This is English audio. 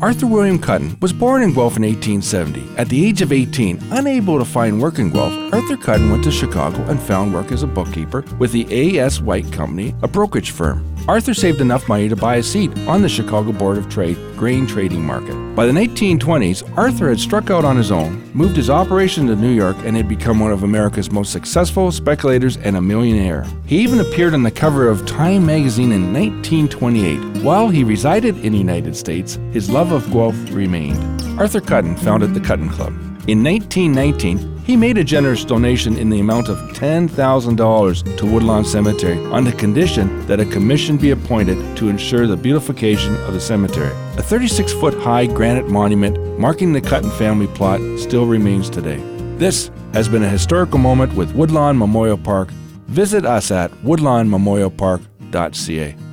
Arthur William Cutton was born in Guelph in 1870. At the age of 18, unable to find work in Guelph, Arthur Cutton went to Chicago and found work as a bookkeeper with the A.S. White Company, a brokerage firm. Arthur saved enough money to buy a seat on the Chicago Board of Trade grain trading market. By the 1920s, Arthur had struck out on his own, moved his operation to New York, and had become one of America's most successful speculators and a millionaire. He even appeared on the cover of Time magazine in 1928. While he resided in the United States, his love of Guelph remained. Arthur Cutton founded the Cutton Club. In 1919, he made a generous donation in the amount of $10,000 to Woodlawn Cemetery on the condition that a commission be appointed to ensure the beautification of the cemetery. A 36-foot-high granite monument marking the Cutton family plot still remains today. This has been a historical moment with Woodlawn Memorial Park. Visit us at woodlawnmemorialpark.ca.